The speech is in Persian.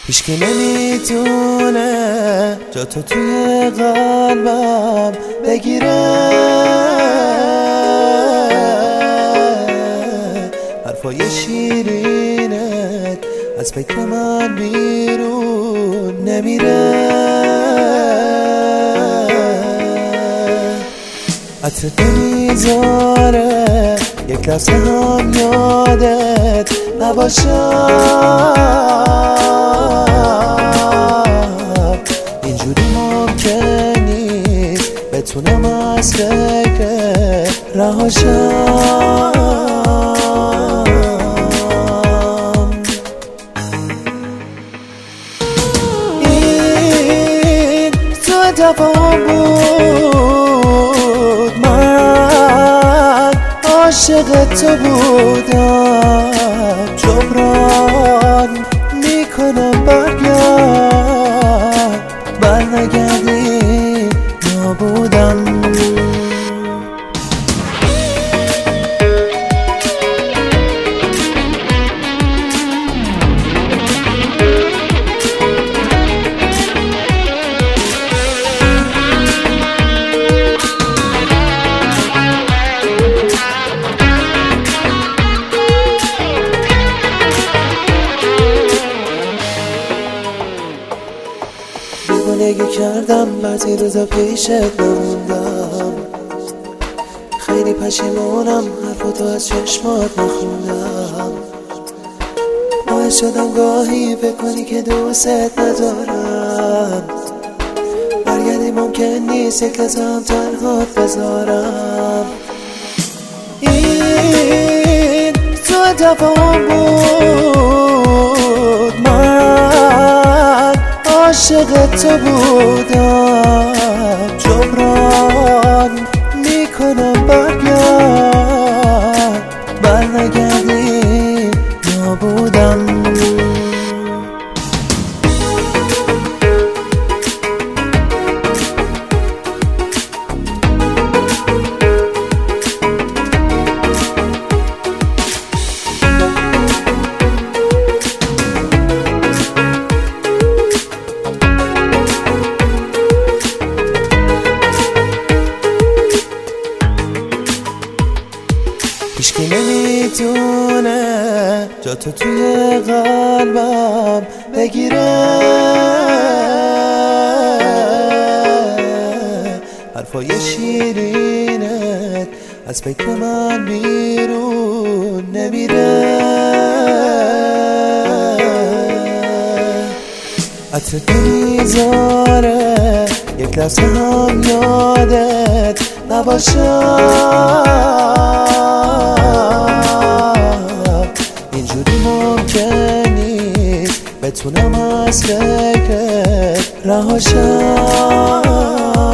هیچکی نمیتونه جا تو توی قلبم بگیره. حرفای شیرینت از فکر من بیرون نمیره. عطر نمیذاره یک لحظه هم یادت نباشم. اینجوری ممکن نیست بتونم از فکر رهاشم. این تو دفعه بود من عاشق تو بودم. جبران میکنم برگرد، برنگردی نابودم. دیوانگی کردم بعضی روزا پیشت نموندم. خیلی پشیمونم حرفاتو از چشمات نخوندم. باعث شدم گاهی بکنی که دوست ندارم. برگردی ممکن نیست یک لحظه هم تنهات بذارم. این تو دفعه بود من عاشق تو بودم. جبران میکنم برگرد، برنگردی نابودم. هیچکی نمیتونه جا تو توی قلبم بگیره. حرفای شیرینت از فکر من بیرون نمیره. عطر نمیذاره یک لحظه هم یادت نباشم. اینجوری ممکن نیست بتونم از فکر رهاشم.